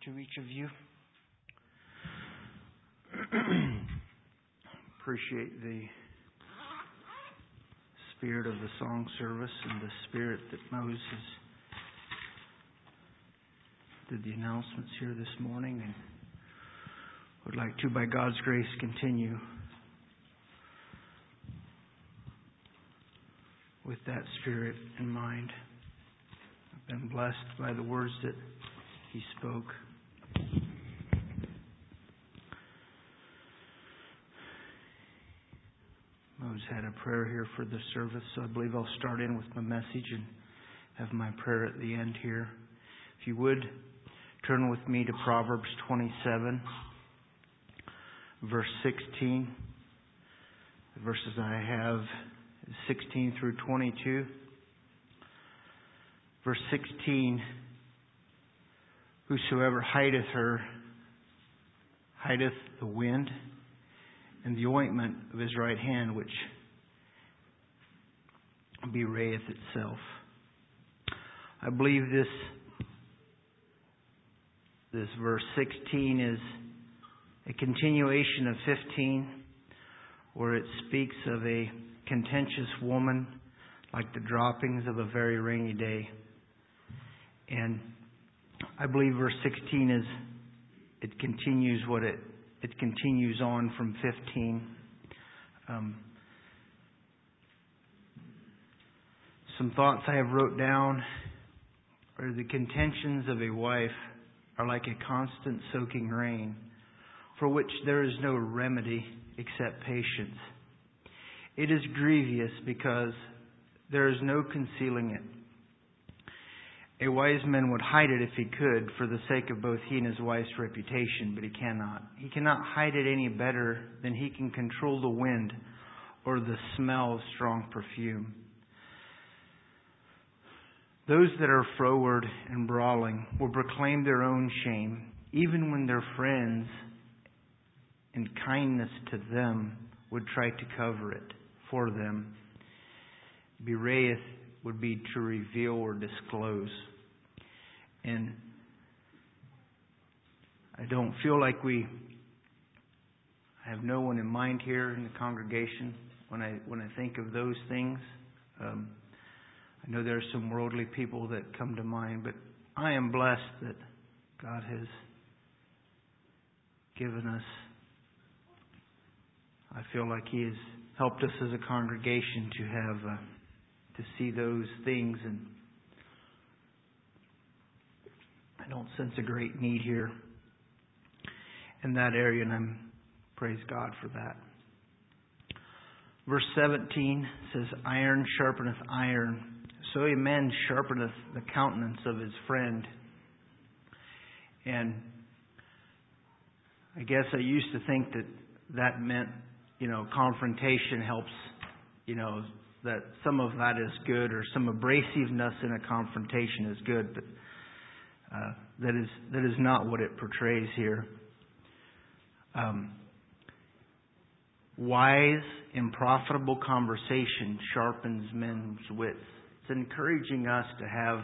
to each of you. Appreciate the spirit of the song service and the spirit that Moses did the announcements here this morning, and would like to, by God's grace, continue with that spirit in mind. I've been blessed by the words that he spoke. Moses had a prayer here for the service, so I believe I'll start in with my message and have my prayer at the end here. If you would, turn with me to Proverbs 27, verse 16. The verses I have is 16 through 22. Verse 16, whosoever hideth her, hideth the wind, and the ointment of his right hand, which bewrayeth itself. I believe this verse 16 is a continuation of 15, where it speaks of a contentious woman like the droppings of a very rainy day. And I believe verse 16 it continues on from 15. Some thoughts I have wrote down are: the contentions of a wife are like a constant soaking rain, for which there is no remedy except patience. It is grievous because there is no concealing it. A wise man would hide it if he could, for the sake of both he and his wife's reputation, but he cannot. He cannot hide it any better than he can control the wind or the smell of strong perfume. Those that are froward and brawling will proclaim their own shame, even when their friends, in kindness to them, would try to cover it for them. Bewrayeth would be to reveal or disclose. And I don't feel like I have no one in mind here in the congregation when I think of those things. I know there are some worldly people that come to mind, but I am blessed that God has given us. I feel like He has helped us as a congregation to have to see those things, and I don't sense a great need here in that area, and I'm praise God for that. Verse 17 says, iron sharpeneth iron, so a man sharpeneth the countenance of his friend. And I guess I used to think that meant, confrontation helps, that some of that is good, or some abrasiveness in a confrontation is good, but that is not what it portrays here. Wise and profitable conversation sharpens men's wits. It's encouraging us to have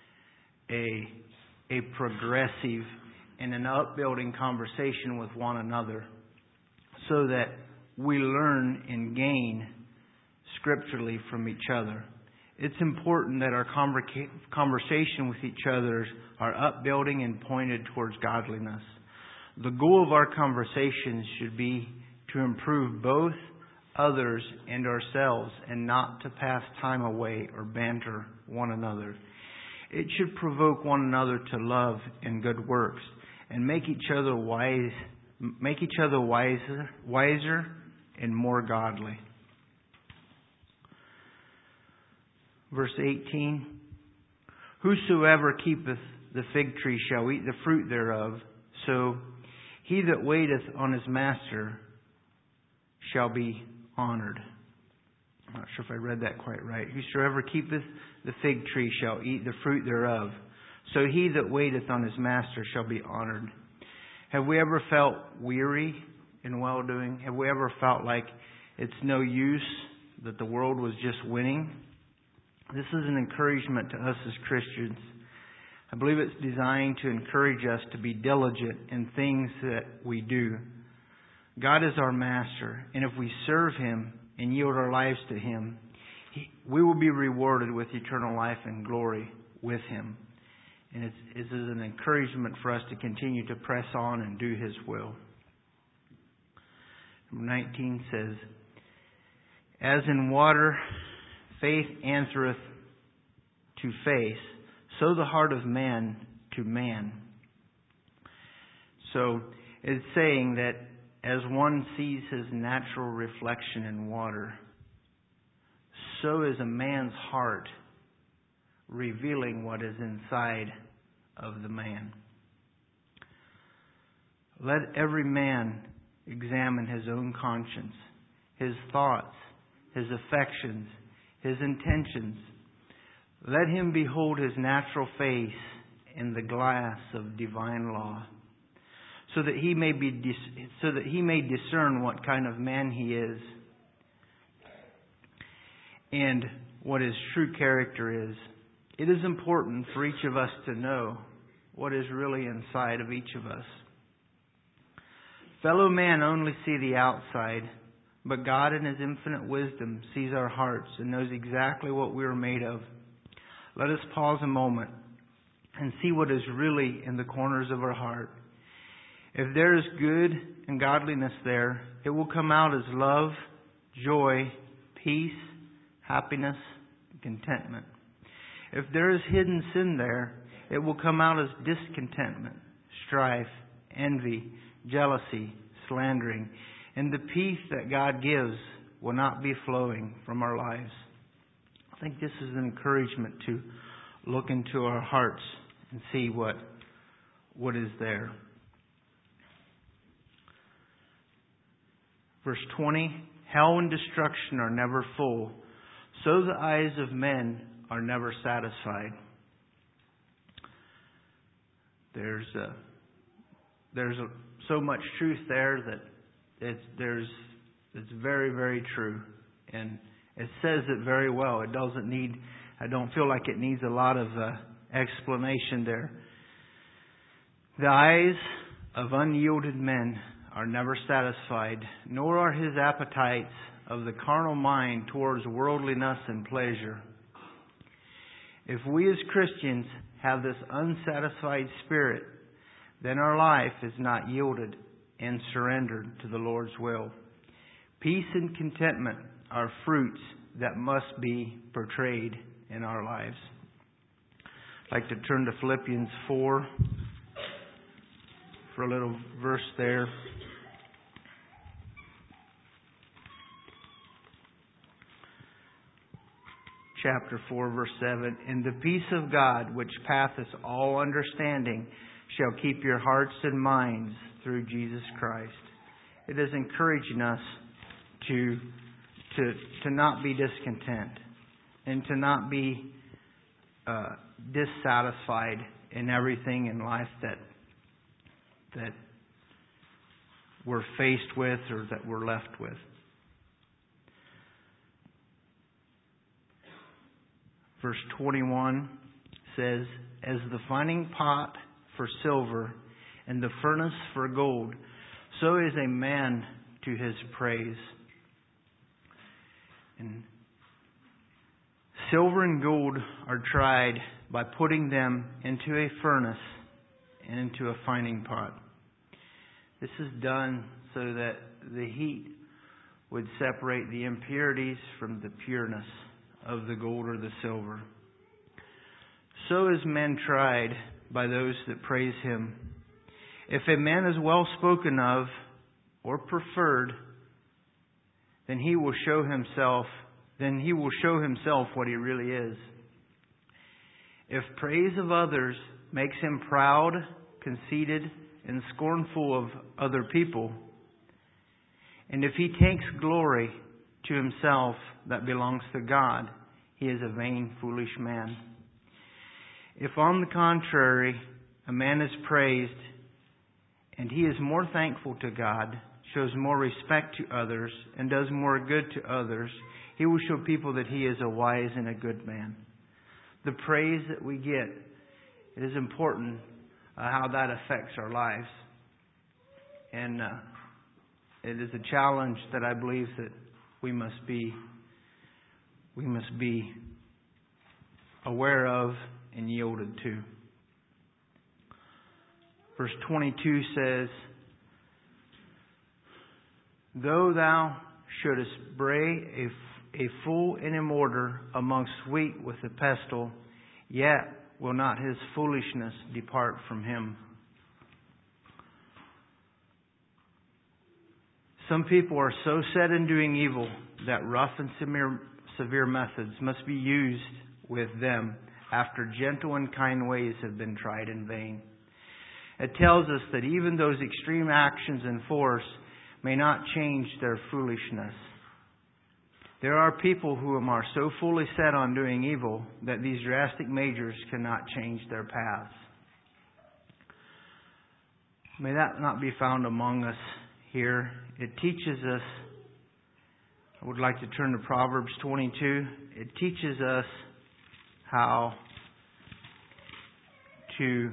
a progressive and an upbuilding conversation with one another, so that we learn and gain scripturally from each other. It's important that our conversation with each other are upbuilding and pointed towards godliness. The goal of our conversations should be to improve both others and ourselves, and not to pass time away or banter one another. It should provoke one another to love and good works, and make each other wiser and more godly. Verse 18, whosoever keepeth the fig tree shall eat the fruit thereof, so he that waiteth on his master shall be honored. I'm not sure if I read that quite right. Whosoever keepeth the fig tree shall eat the fruit thereof, so he that waiteth on his master shall be honored. Have we ever felt weary in well-doing? Have we ever felt like it's no use, that the world was just winning? This is an encouragement to us as Christians. I believe it's designed to encourage us to be diligent in things that we do. God is our master, and if we serve Him and yield our lives to Him, we will be rewarded with eternal life and glory with Him. And it is an encouragement for us to continue to press on and do His will. Number 19 says, as in water faith answereth to faith, so the heart of man to man. So it's saying that as one sees his natural reflection in water, so is a man's heart revealing what is inside of the man. Let every man examine his own conscience, his thoughts, his affections, his intentions. Let him behold his natural face in the glass of divine law, so that he may discern what kind of man he is, and what his true character is. It is important for each of us to know what is really inside of each of us. Fellow man only see the outside, but God in His infinite wisdom sees our hearts and knows exactly what we are made of. Let us pause a moment and see what is really in the corners of our heart. If there is good and godliness there, it will come out as love, joy, peace, happiness, and contentment. If there is hidden sin there, it will come out as discontentment, strife, envy, jealousy, slandering, and the peace that God gives will not be flowing from our lives. I think this is an encouragement to look into our hearts and see what is there. Verse 20, hell and destruction are never full, so the eyes of men are never satisfied. There's so much truth there that it's very, very true, and it says it very well. I don't feel like it needs a lot of explanation there. The eyes of unyielded men are never satisfied, nor are his appetites of the carnal mind towards worldliness and pleasure. If we as Christians have this unsatisfied spirit, then our life is not yielded and surrendered to the Lord's will. Peace and contentment are fruits that must be portrayed in our lives. I'd like to turn to Philippians 4 for a little verse there. Chapter 4, verse 7. And the peace of God, which passeth all understanding, shall keep your hearts and minds through Jesus Christ. It is encouraging us to not be discontent and to not be dissatisfied in everything in life that we're faced with or that we're left with. Verse 21 says, as the finding pot for silver and the furnace for gold, so is a man to his praise. And silver and gold are tried by putting them into a furnace and into a finding pot. This is done so that the heat would separate the impurities from the pureness of the gold or the silver. So is man tried by those that praise him. If a man is well spoken of or preferred, then he will show himself what he really is. If praise of others makes him proud, conceited, and scornful of other people, and if he takes glory to himself that belongs to God, he is a vain, foolish man. If on the contrary, a man is praised, and he is more thankful to God, shows more respect to others, and does more good to others, he will show people that he is a wise and a good man. The praise that we get it is important how that affects our lives. And it is a challenge that I believe that we must be aware of and yielded to. Verse 22 says, though thou shouldest bray a fool in a mortar amongst wheat with a pestle, yet will not his foolishness depart from him. Some people are so set in doing evil that rough and severe methods must be used with them after gentle and kind ways have been tried in vain. It tells us that even those extreme actions and force may not change their foolishness. There are people who are so fully set on doing evil that these drastic measures cannot change their paths. May that not be found among us here. It teaches us, I would like to turn to Proverbs 22. It teaches us how to...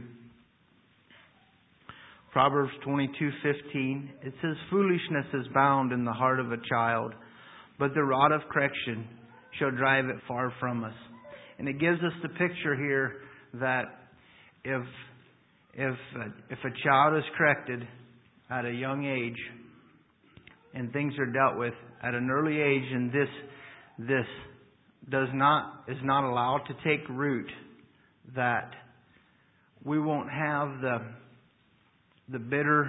Proverbs 22:15. It says, foolishness is bound in the heart of a child, but the rod of correction shall drive it far from us. And it gives us the picture here that if a child is corrected at a young age, and things are dealt with at an early age, and this is not allowed to take root, that we won't have the bitter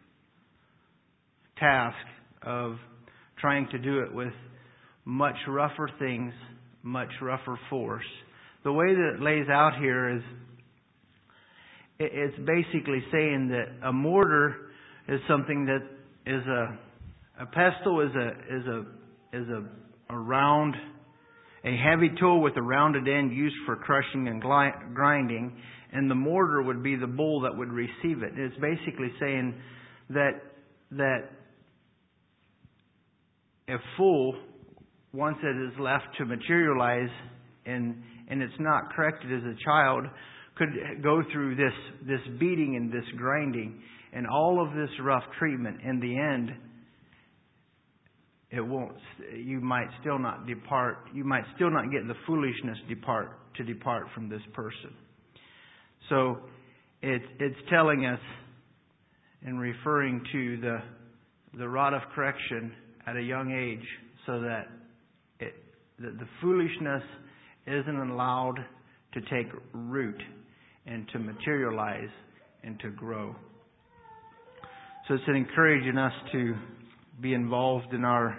task of trying to do it with much rougher things, much rougher force. The way that it lays out here is, it's basically saying that a mortar is something that is a pestle is a round, a heavy tool with a rounded end used for crushing and grinding, and the mortar would be the bowl that would receive it. It's basically saying that a fool, once it is left to materialize and it's not corrected as a child, could go through this beating and this grinding and all of this rough treatment. In the end, it won't. You might still not depart. You might still not get the foolishness to depart from this person. So it's telling us and referring to the rod of correction at a young age, so that the foolishness isn't allowed to take root and to materialize and to grow. So it's encouraging us to be involved in our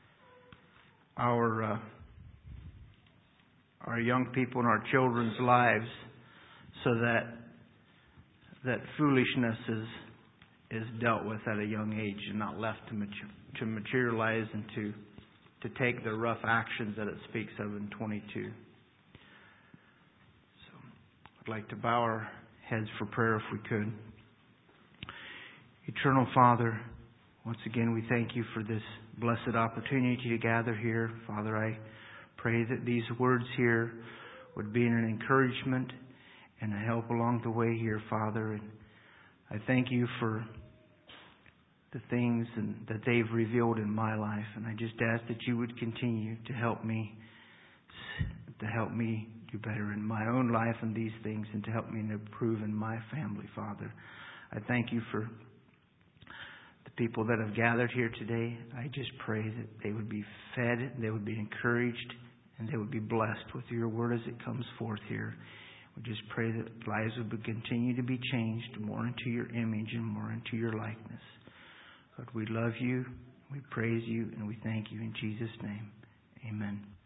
young people and our children's lives, so that foolishness is dealt with at a young age and not left to materialize and to take the rough actions that it speaks of in 22. So I'd like to bow our heads for prayer if we could. Eternal Father, once again we thank you for this blessed opportunity to gather here. Father, I pray that these words here would be an encouragement and a help along the way here, Father. And I thank you for the things that they've revealed in my life. And I just ask that you would continue to help me do better in my own life and these things, and to help me improve in my family, Father. I thank you for the people that have gathered here today. I just pray that they would be fed, they would be encouraged, and they would be blessed with your word as it comes forth here. We just pray that lives would continue to be changed more into your image and more into your likeness. God, we love you, we praise you, and we thank you in Jesus' name. Amen.